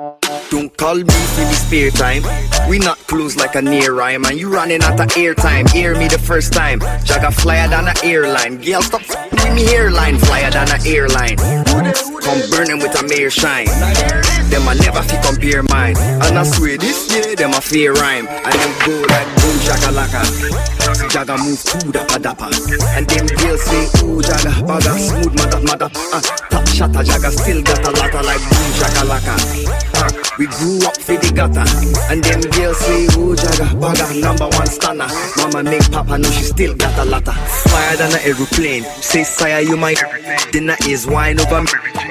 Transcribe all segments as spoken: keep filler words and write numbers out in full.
Don't call me for the spare time. We not close like a near rhyme, and you running out of airtime. Hear me the first time. Jagga flyer than an airline. Girl, stop with me hairline. Flyer than an airline. Come burning with a mere shine. Them I never fi compare mine. And I swear this year them a fair rhyme. And them go like boom shaka laka. Jagga move to dappa dappa. And them girls say ooh Jagga bagga smooth mother mother. uh, Top shatter Jagga still got a lotta like boom shaka laka. uh, We grew up for the gutter. And them girls say ooh Jagga bagga number one stunner. Mama make papa know she still got a lotta. Fire than an aeroplane. Say sire you my dinner is wine over me.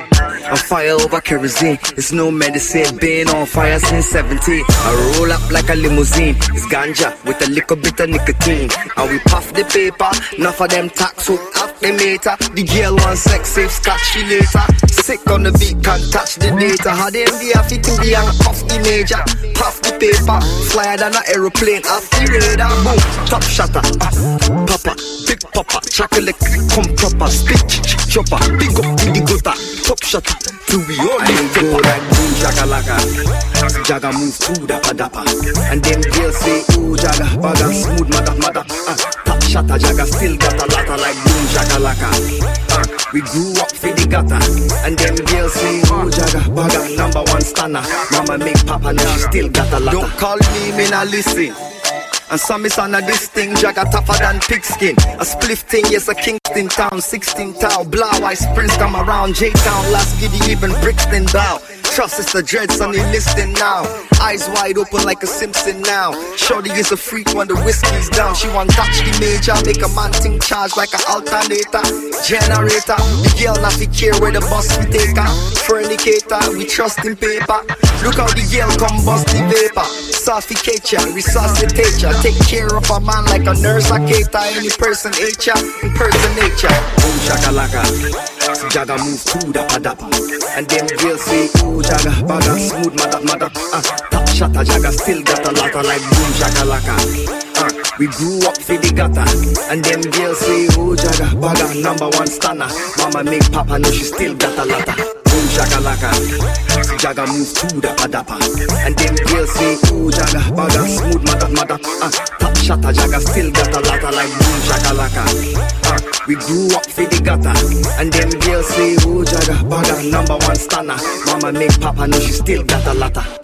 On fire over kerosene, it's no medicine. Been on fire since seventeen. I roll up like a limousine. It's ganja with a little bit of nicotine. And we puff the paper, enough of them tax hook up the meter. The girl wants sex, safe scotch she later. Sick on the beat, can't touch the data. How them be a fit to the young puff the major. Puff the paper, flyer than an aeroplane. Off the radar, boom, top shutter. uh, Papa, big papa, chocolate, come proper. Spit, chopper, big up to the gutter. Top shutter. To be all you go like boom shaka laka. Jagga move to dappa dappa. And them girls say ooh Jagga bagga smooth mother mother. uh, Top shatter Jagga still got a lotta like boom shaka laka. uh, We grew up for the gutter. And them girls say ooh Jagga bagga number one stunner. Mama make papa know she still got a lotta. Don't call me, me not listen. And some is on a this thing, Jagga tougher than pigskin. A spliff thing, yes, a Kingston town, sixteen town, Blau, Ice Prince come around, J-Town, last giddy, even Brixton down. Trust it's the dreads on the listing now. Eyes wide open like a Simpson now. Shorty is a freak when the whiskey's down. She want touch the major, make a man think charge like an alternator. Generator, the girl not fi care where the bus we take her. Fornicator, we trust in paper. Look how the girl come bust the vapor. Suffocate ya, resuscitate ya. Take care of a man like a nurse, I cater. Any person hate ya, impersonate ya. Boom shaka laka. Jagga move to dappa dappa. And them girls say ooh Jagga bagga smooth mother mother. uh, Top shatter Jagga still got a lotta like boom shaka laka. uh, We grew up for the gutter. And them girls say ooh Jagga bagga number one stunner. Mama make papa know she still got a lotta. Boom shaka laka. Jagga move to dappa dappa. And them girls say ooh Jagga bagga smooth mother mother. uh, Top shatter Jagga still got a lotta like boom shaka laka. uh, We grew up for the gutter. And them girls say ooh Jagga bagga number one stunner. Mama make papa know she still got a lotta.